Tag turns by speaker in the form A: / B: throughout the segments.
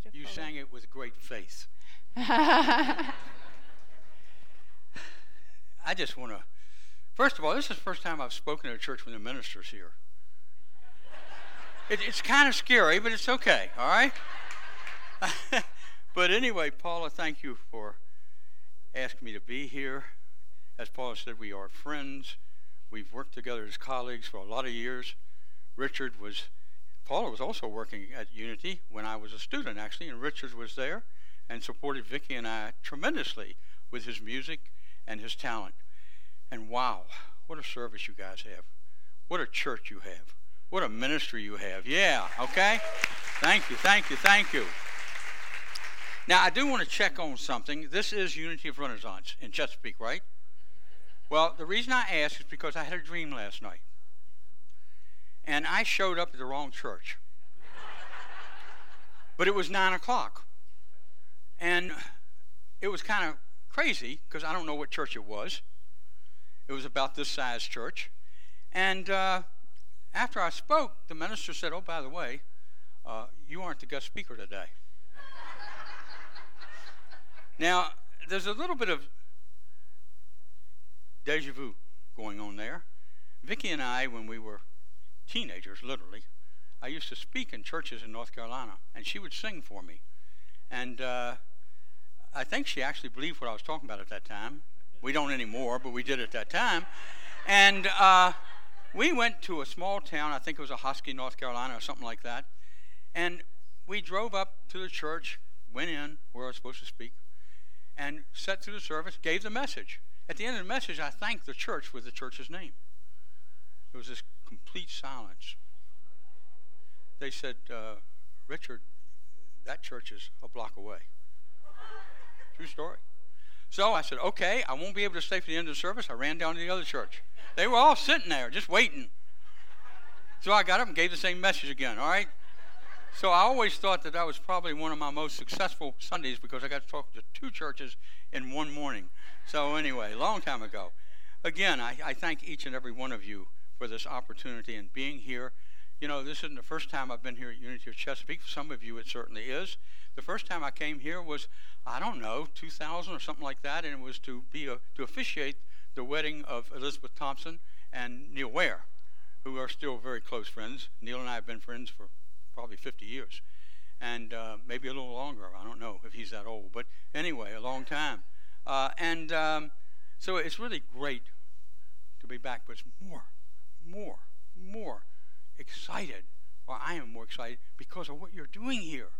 A: You sang it with great faith.
B: I
A: just want to, first of all, this is the first time I've spoken at a church when the minister's here. It's kind of scary, but it's okay, all right? But anyway, Paula, thank you for asking me to be here. As Paula said, we are friends. We've worked together as colleagues for a lot of years. Paula was also working at Unity when I was a student, actually, and Richard was there and supported Vicki and I tremendously with his music and his talent. And wow, what a service you guys have. What a church you have. What a ministry you have. Yeah, okay? Thank you, thank you, thank you. Now, I do want to check on something. This is Unity of Renaissance in Chesapeake, right? Well, the reason I ask is because I had a dream last night. And I showed up at the wrong church. But it was 9 o'clock. And it was kind of crazy because I don't know what church it was. It was about this size church. And after I spoke, the minister said, "Oh, by the way, you aren't the guest speaker today." Now, there's a little bit of deja vu going on there. Vicki and I, when we were teenagers, literally, I used to speak in churches in North Carolina, and she would sing for me. And I think she actually believed what I was talking about at that time. We don't anymore, but we did at that time. And we went to a small town, I think it was Ahoskie, North Carolina, or something like that. And we drove up to the church, went in where I was supposed to speak, and sat through the service, gave the message. At the end of the message, I thanked the church with the church's name. There was this complete silence. They said, "Richard, that church is a block away." True story. So I said, "Okay, I won't be able to stay for the end of the service." I ran down to the other church. They were all sitting there, just waiting. So I got up and gave the same message again, all right? So I always thought that was probably one of my most successful Sundays because I got to talk to 2 churches in one morning. So anyway, a long time ago. Again, I thank each and every one of you for this opportunity and being here. You know, this isn't the first time I've been here at Unity of Chesapeake. For some of you, it certainly is. The first time I came here was, I don't know, 2000 or something like that, and it was to officiate the wedding of Elizabeth Thompson and Neil Ware, who are still very close friends. Neil and I have been friends for probably 50 years, and maybe a little longer. I don't know if he's that old, but anyway, a long time. So it's really great to be back, but it's more excited, or I am more excited because of what you're doing here.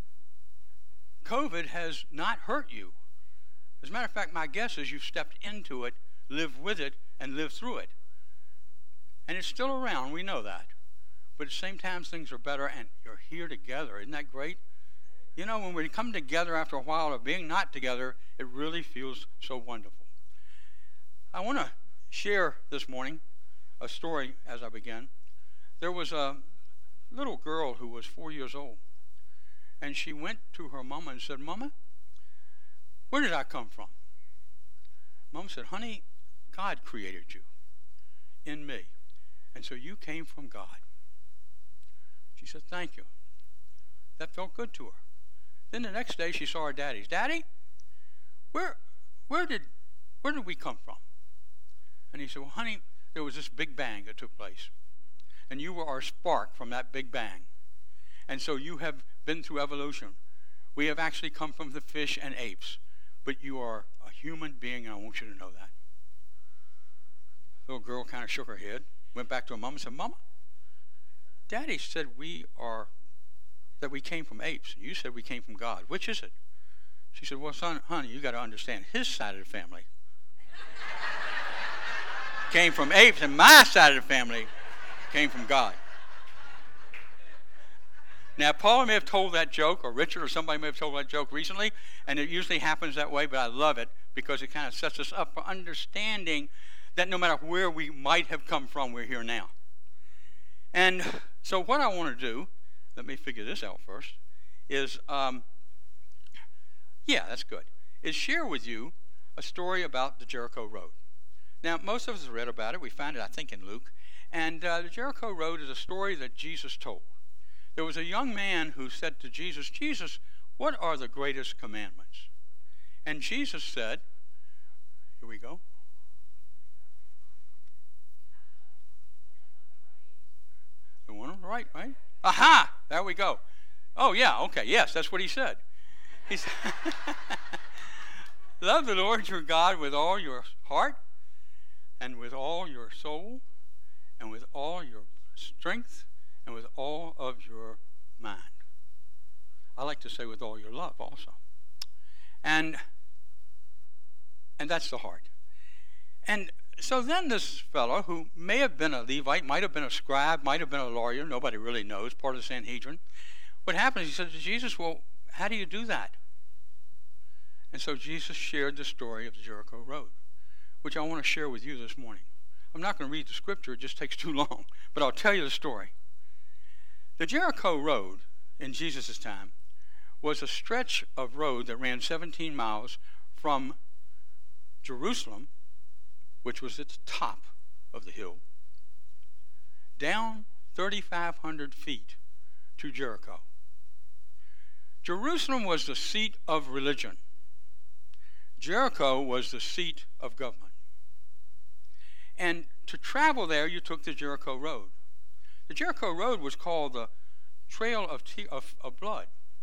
A: COVID has not hurt you. As a matter of fact, my guess is you've stepped into it, lived with it, and lived through it. And it's still around, we know that. But at the same time, things are better, and you're here together. Isn't that great? You know, when we come together after a while of being not together, it really feels so wonderful. I want to share this morning a story as I begin. There was a little girl who was 4 years old, and she went to her mama and said, "Mama, where did I come from?" Mama said, "Honey, God created you in me, and so you came from God." She said, "Thank you." That felt good to her. Then the next day she saw her daddy. "Daddy, where did we come from?" And he said, "Well, honey, there was this big bang that took place, and you were our spark from that big bang. And so you have been through evolution. We have actually come from the fish and apes, but you are a human being, and I want you to know that." The little girl kind of shook her head, went back to her mom and said, "Mama, Daddy said we came from apes, and you said we came from God. Which is it?" She said, "Well, son, honey, you got to understand, his side of the family came from apes, and my side of the family came from God." Now, Paula may have told that joke, or Richard or somebody may have told that joke recently, and it usually happens that way, but I love it because it kind of sets us up for understanding that no matter where we might have come from, we're here now. And so what I want to do, let me figure this out first, is, that's good, is share with you a story about the Jericho Road. Now, most of us have read about it. We find it, I think, in Luke. And the Jericho Road is a story that Jesus told. There was a young man who said to Jesus, "Jesus, what are the greatest commandments? And Jesus said, here we go. The one on the right, right? Aha! There we go. Oh, yeah, okay, yes, that's what he said. He said, love the Lord your God with all your heart and with all your soul and with all your strength and with all of your mind. I like to say with all your love also. And that's the heart. And so then this fellow, who may have been a Levite, might have been a scribe, might have been a lawyer, nobody really knows, part of the Sanhedrin. What happened is he said to Jesus, well, how do you do that? And so Jesus shared the story of the Jericho Road, which I want to share with you this morning. I'm not going to read the scripture, it just takes too long, but I'll tell you the story. The Jericho Road in Jesus' time was a stretch of road that ran 17 miles from Jerusalem, which was at the top of the hill, down 3,500 feet to Jericho. Jerusalem was the seat of religion. Jericho was the seat of government. And to travel there, you took the Jericho Road. The Jericho Road was called the Trail of Blood.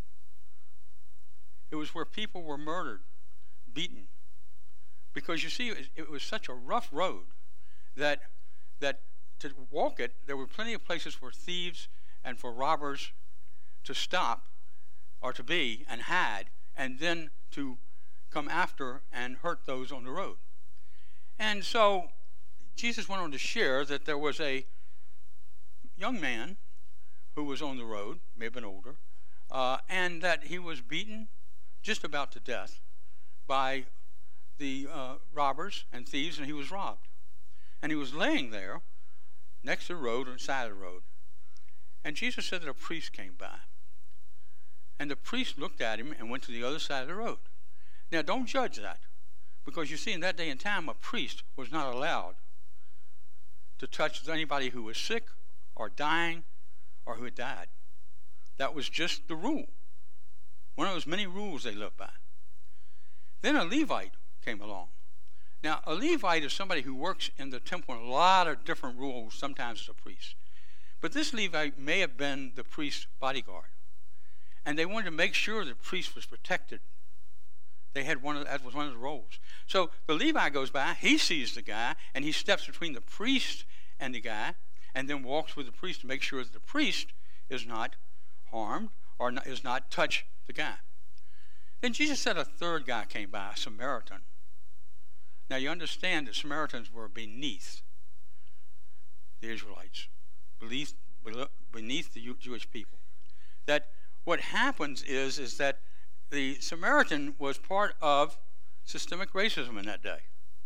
A: It was where people were murdered, beaten. Because you see, it was such a rough road that to walk it, there were plenty of places for thieves and for robbers to stop or to be and hide, and then to come after and hurt those on the road. And so Jesus went on to share that there was a young man who was on the road, may have been older, and that he was beaten just about to death by the robbers and thieves, and he was robbed. And he was laying there next to the road, on the side of the road. And Jesus said that a priest came by. And the priest looked at him and went to the other side of the road. Now, don't judge that, because you see, in that day and time, a priest was not allowed to touch anybody who was sick or dying or who had died. That was just the rule. One of those many rules they lived by. Then a Levite came along. Now, a Levite is somebody who works in the temple in a lot of different roles, sometimes as a priest. But this Levite may have been the priest's bodyguard. And they wanted to make sure the priest was protected. They had that was one of the roles. So the Levite goes by, he sees the guy, and he steps between the priest and the guy, and then walks with the priest to make sure that the priest is not harmed or is not touch the guy. Then Jesus said a third guy came by, a Samaritan. Now you understand that Samaritans were beneath the Israelites, beneath the Jewish people. That what happens is that the Samaritan was part of systemic racism in that day.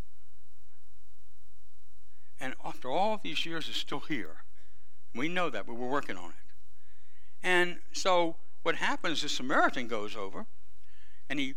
A: And after all these years, it's still here. We know that, but we're working on it. And so what happens is Samaritan goes over, and he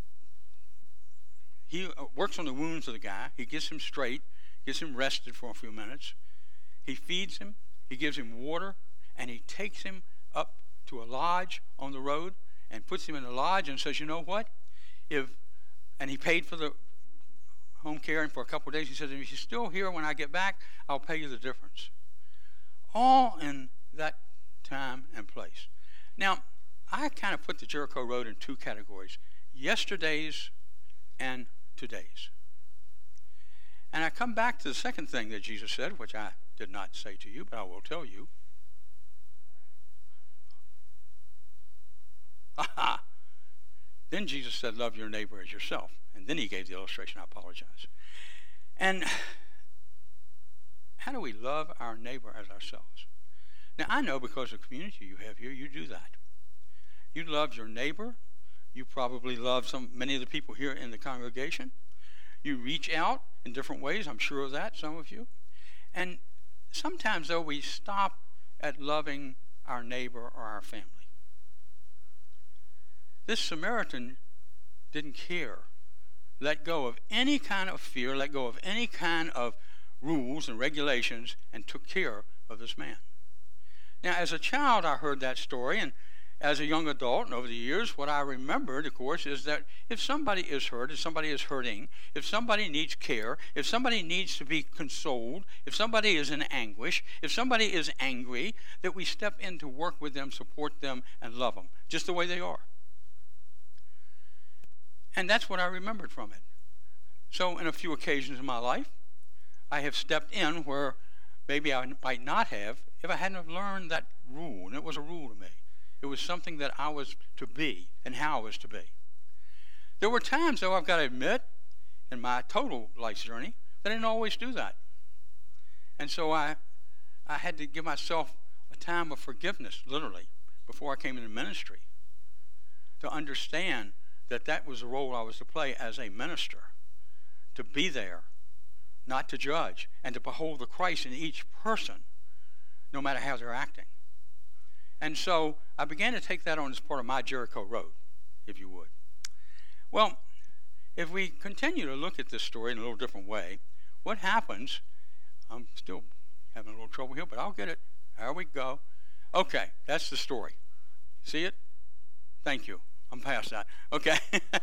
A: works on the wounds of the guy. He gets him straight, gets him rested for a few minutes. He feeds him, he gives him water, and he takes him up to a lodge on the road and puts him in the lodge and says, you know what? And he paid for the home care, and for a couple of days he says, if you're still here when I get back, I'll pay you the difference. All in that time and place. Now, I kind of put the Jericho Road in two categories, yesterdays and today's. And I come back to the second thing that Jesus said, which I did not say to you, but I will tell you. Then Jesus said, love your neighbor as yourself. And then he gave the illustration. I apologize. And how do we love our neighbor as ourselves? Now, I know because of the community you have here, you do that. You love your neighbor. You probably love many of the people here in the congregation. You reach out in different ways. I'm sure of that, some of you. And sometimes, though, we stop at loving our neighbor or our family. This Samaritan didn't care. Let go of any kind of fear, let go of any kind of rules and regulations, and took care of this man. Now, as a child, I heard that story, and as a young adult and over the years, what I remembered, of course, is that if somebody is hurt, if somebody is hurting, if somebody needs care, if somebody needs to be consoled, if somebody is in anguish, if somebody is angry, that we step in to work with them, support them, and love them, just the way they are. And that's what I remembered from it. So in a few occasions in my life, I have stepped in where maybe I might not have if I hadn't have learned that rule, and it was a rule to me. It was something that I was to be and how I was to be. There were times, though, I've got to admit, in my total life journey, that I didn't always do that. And so I had to give myself a time of forgiveness, literally, before I came into ministry, to understand that that was the role I was to play as a minister, to be there, not to judge, and to behold the Christ in each person, no matter how they're acting. And so I began to take that on as part of my Jericho Road, if you would. Well, if we continue to look at this story in a little different way, what happens, I'm still having a little trouble here, but I'll get it. There we go. Okay, that's the story. See it? Thank you. I'm past that. Okay.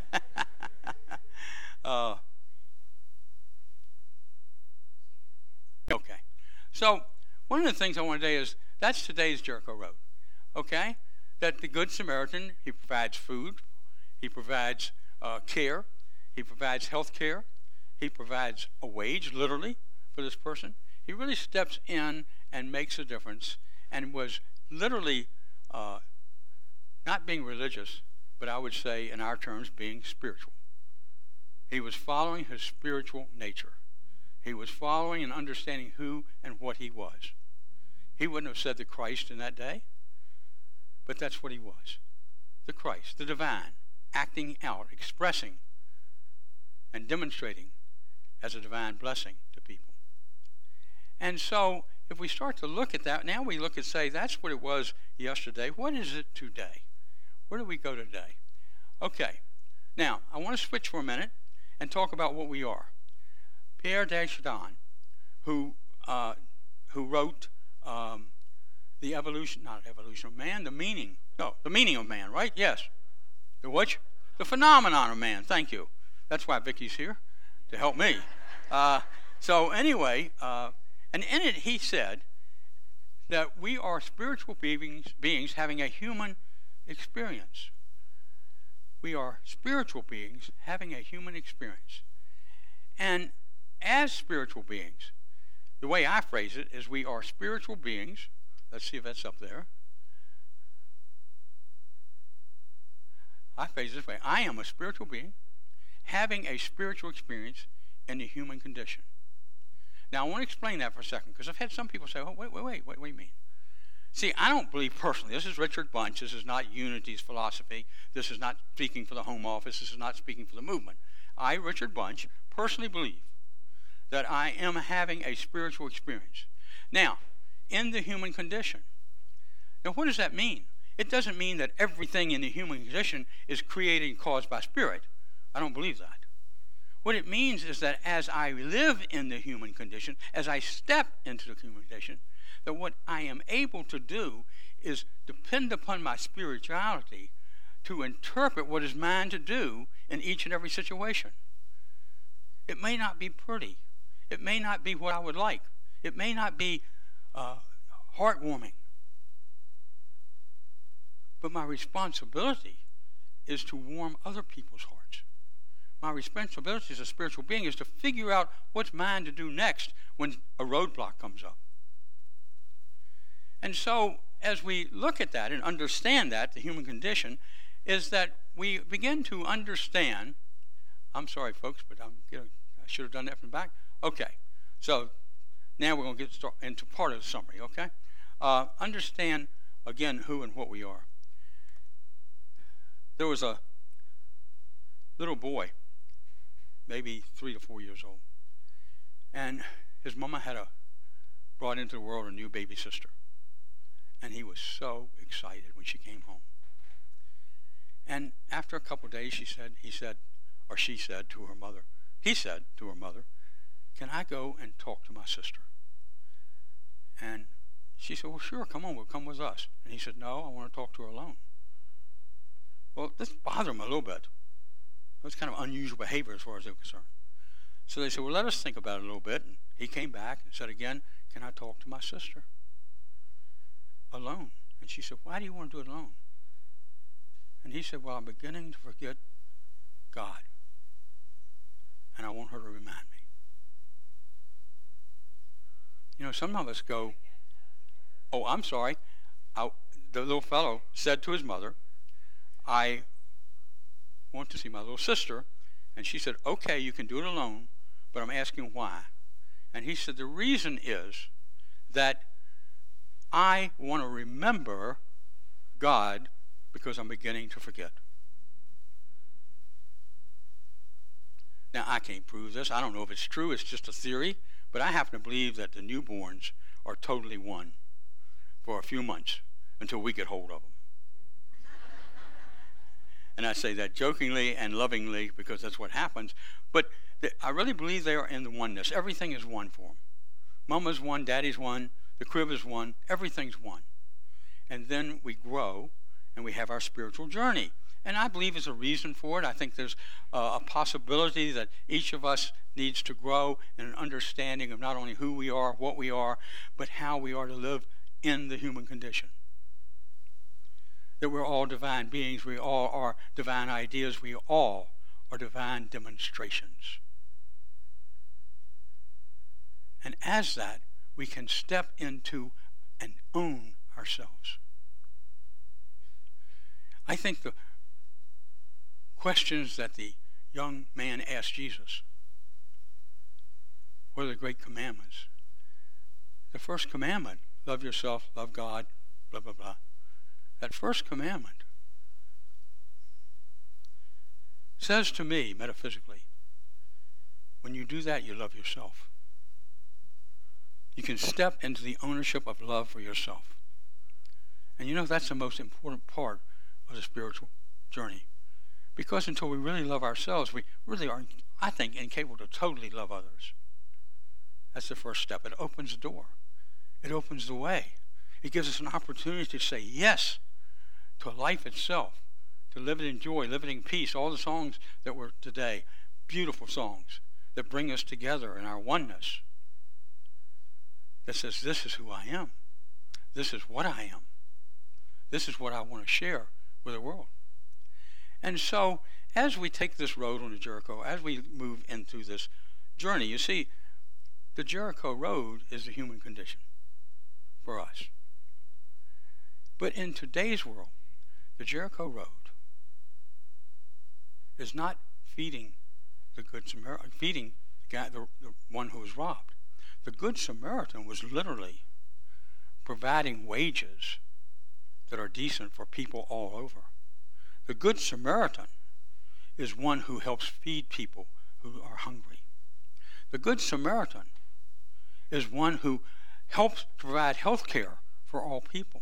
A: Okay. So one of the things I want to say is that's today's Jericho Road. Okay? That the Good Samaritan, he provides food, he provides care, he provides health care, he provides a wage, literally, for this person. He really steps in and makes a difference and was literally not being religious, but I would say, in our terms, being spiritual. He was following his spiritual nature. He was following and understanding who and what he was. He wouldn't have said the Christ in that day, but that's what he was. The Christ, the divine, acting out, expressing, and demonstrating as a divine blessing to people. And so, if we start to look at that, now we look and say, that's what it was yesterday. What is it today? Where do we go today? Okay. Now, I want to switch for a minute and talk about what we are. Pierre de Chardin, who wrote the evolution of man, the meaning of man, right? Yes. The what? The phenomenon of man. Thank you. That's why Vicky's here, to help me. So anyway, and in it he said that we are spiritual beings having a human experience. We are spiritual beings having a human experience. And as spiritual beings, the way I phrase it is we are spiritual beings. Let's see if that's up there. I phrase it this way. I am a spiritual being having a spiritual experience in the human condition. Now, I want to explain that for a second, because I've had some people say, oh, wait, what do you mean? See, I don't believe personally. This is Richard Bunch. This is not Unity's philosophy. This is not speaking for the Home Office. This is not speaking for the movement. I, Richard Bunch, personally believe that I am having a spiritual experience. Now, in the human condition. Now, what does that mean? It doesn't mean that everything in the human condition is created and caused by spirit. I don't believe that. What it means is that as I live in the human condition, as I step into the human condition, that what I am able to do is depend upon my spirituality to interpret what is mine to do in each and every situation. It may not be pretty. It may not be what I would like. It may not be heartwarming. But my responsibility is to warm other people's hearts. My responsibility as a spiritual being is to figure out what's mine to do next when a roadblock comes up. And so, as we look at that and understand that, the human condition, is that we begin to understand. I'm sorry, folks, but I should have done that from the back. Okay, so now we're going to get into part of the summary, okay? Understand, again, who and what we are. There was a little boy, maybe 3 to 4 years old, and his mama had brought into the world a new baby sister. And he was so excited when she came home. And after a couple of days, she said to her mother, can I go and talk to my sister? And she said, well, sure, come on, come with us. And he said, no, I want to talk to her alone. Well, this bothered them a little bit. It was kind of unusual behavior as far as they were concerned. So they said, well, let us think about it a little bit. And he came back and said again, can I talk to my sister alone? And she said, why do you want to do it alone? And he said, well, I'm beginning to forget God. And I want her to remind me. You know, some of us go, oh, I'm sorry. The little fellow said to his mother, I want to see my little sister. And she said, okay, you can do it alone, but I'm asking why. And he said, the reason is that I want to remember God because I'm beginning to forget. Now, I can't prove this. I don't know if it's true. It's just a theory. But I happen to believe that the newborns are totally one for a few months until we get hold of them. And I say that jokingly and lovingly because that's what happens. But I really believe they are in the oneness. Everything is one for them. Mama's one, Daddy's one, the crib is one, everything's one. And then we grow and we have our spiritual journey. And I believe there's a reason for it. I think there's a possibility that each of us needs to grow in an understanding of not only who we are, what we are, but how we are to live in the human condition. That we're all divine beings. We all are divine ideas. We all are divine demonstrations. And as that, we can step into and own ourselves. I think the questions that the young man asked Jesus, what are the great commandments? The first commandment, love yourself, love God, blah, blah, blah. That first commandment says to me, metaphysically, when you do that, you love yourself. You can step into the ownership of love for yourself. And you know, that's the most important part of the spiritual journey. Because until we really love ourselves, we really are, I think, incapable to totally love others. That's the first step. It opens the door. It opens the way. It gives us an opportunity to say yes to life itself, to live it in joy, live it in peace. All the songs that were today, beautiful songs that bring us together in our oneness. That says, this is who I am. This is what I am. This is what I want to share with the world. And so, as we take this road on to Jericho, as we move into this journey, you see, the Jericho road is the human condition for us. But in today's world, the Jericho road is not feeding the Good Samaritan, feeding the guy, the one who was robbed. The Good Samaritan was literally providing wages that are decent for people all over. The Good Samaritan is one who helps feed people who are hungry. The Good Samaritan is one who helps provide health care for all people.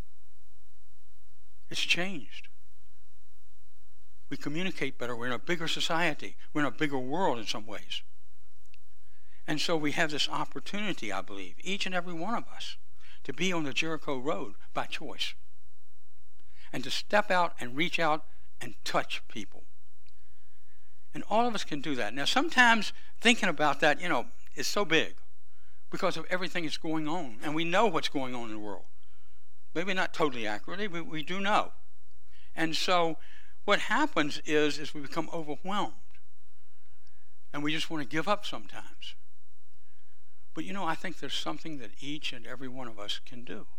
A: It's changed. We communicate better. We're in a bigger society. We're in a bigger world in some ways. And so we have this opportunity, I believe, each and every one of us, to be on the Jericho road by choice. And to step out and reach out and touch people. And all of us can do that. Now, sometimes thinking about that, you know, is so big because of everything that's going on. And we know what's going on in the world. Maybe not totally accurately, but we do know. And so what happens is we become overwhelmed. And we just want to give up sometimes. But you know, I think there's something that each and every one of us can do.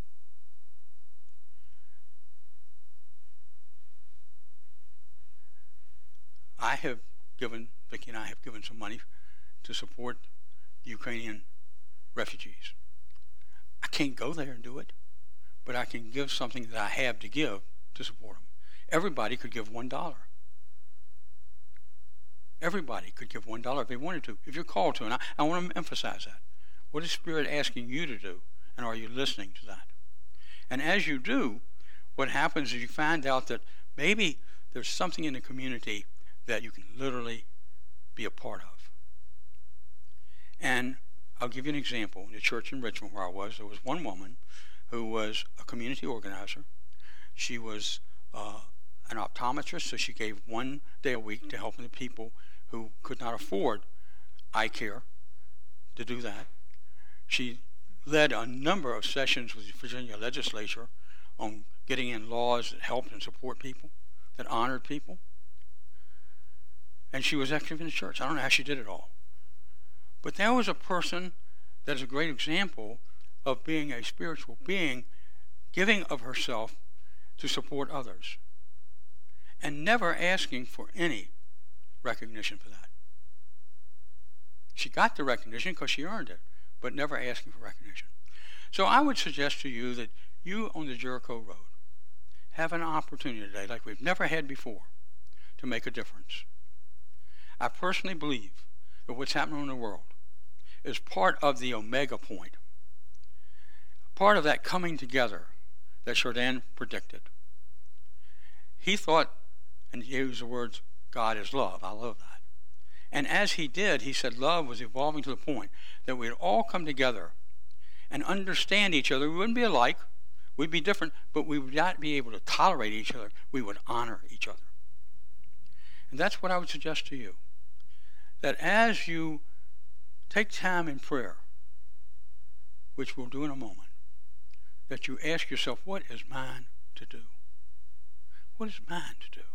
A: Vicki and I have given some money to support the Ukrainian refugees. I can't go there and do it, but I can give something that I have to give to support them. Everybody could give $1. Everybody could give $1 if they wanted to, if you're called to. And I want to emphasize that. What is Spirit asking you to do? And are you listening to that? And as you do, what happens is you find out that maybe there's something in the community that you can literally be a part of. And I'll give you an example. In the church in Richmond where I was, there was one woman who was a community organizer. She was an optometrist, so she gave 1 day a week to helping the people who could not afford eye care to do that. She led a number of sessions with the Virginia legislature on getting in laws that helped and support people, that honored people. And she was active in the church. I don't know how she did it all. But there was a person that is a great example of being a spiritual being, giving of herself to support others, and never asking for any recognition for that. She got the recognition because she earned it, but never asking for recognition. So I would suggest to you that you on the Jericho Road have an opportunity today, like we've never had before, to make a difference. I personally believe that what's happening in the world is part of the omega point, part of that coming together that Chardin predicted. He thought, and he used the words, God is love. I love that. And as he did, he said love was evolving to the point that we'd all come together and understand each other. We wouldn't be alike. We'd be different, but we would not be able to tolerate each other. We would honor each other. And that's what I would suggest to you, that as you take time in prayer, which we'll do in a moment, that you ask yourself, what is mine to do? What is mine to do?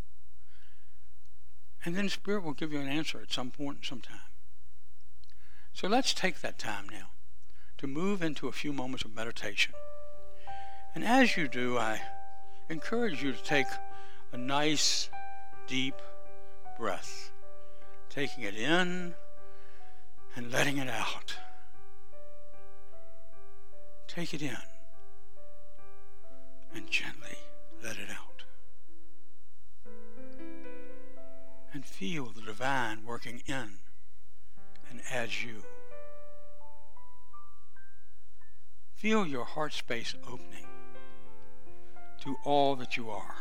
A: And then Spirit will give you an answer at some point in some time. So let's take that time now to move into a few moments of meditation. And as you do, I encourage you to take a nice, deep breath, taking it in and letting it out. Take it in and gently let it out. And feel the divine working in and as you. Feel your heart space opening to all that you are.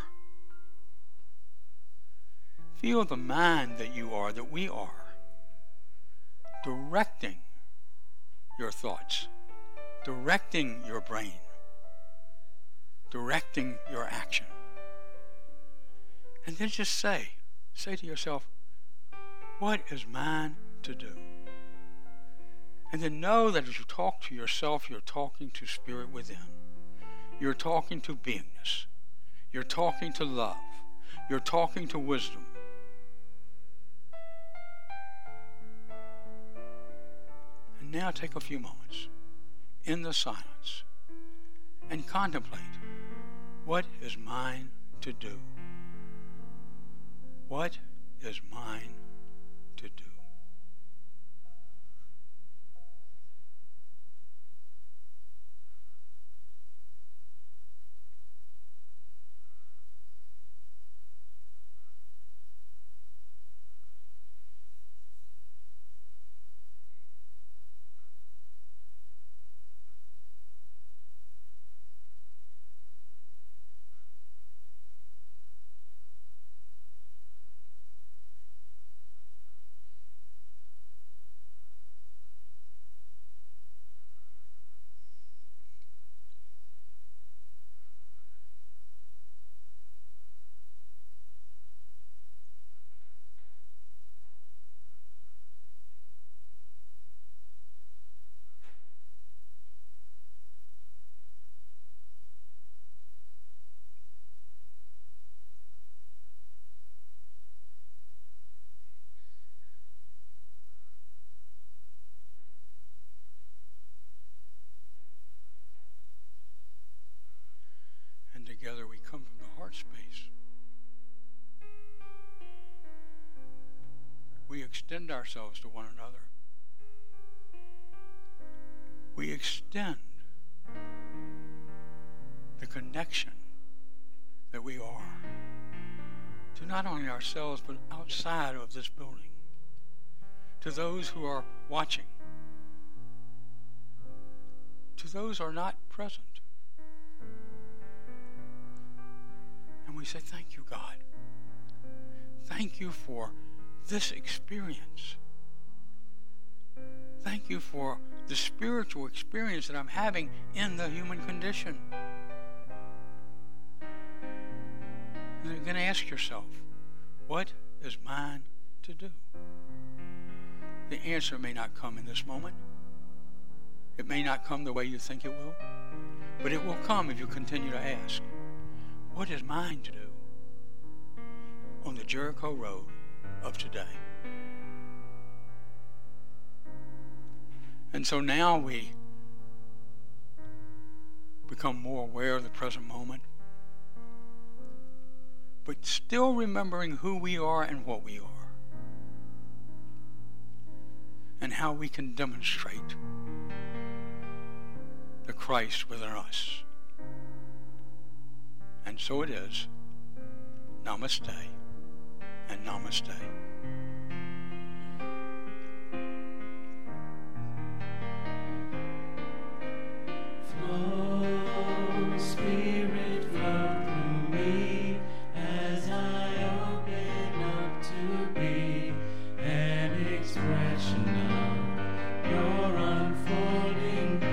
A: Feel the mind that you are, that we are, directing your thoughts, directing your brain, directing your action. And then just say to yourself, what is mine to do? And then know that as you talk to yourself, you're talking to Spirit within. You're talking to beingness. You're talking to love. You're talking to wisdom. And now take a few moments in the silence and contemplate, what is mine to do? What is mine to do? Together we come from the heart space. We extend ourselves to one another. We extend the connection that we are to not only ourselves but outside of this building, to those who are watching, to those who are not present. We say, thank you, God. Thank you for this experience. Thank you for the spiritual experience that I'm having in the human condition. And you're going to ask yourself, what is mine to do? The answer may not come in this moment. It may not come the way you think it will, but it will come if you continue to ask, what is mine to do on the Jericho road of today? And so now we become more aware of the present moment, but still remembering who we are and what we are, and how we can demonstrate the Christ within us. And so it is. Namaste and namaste.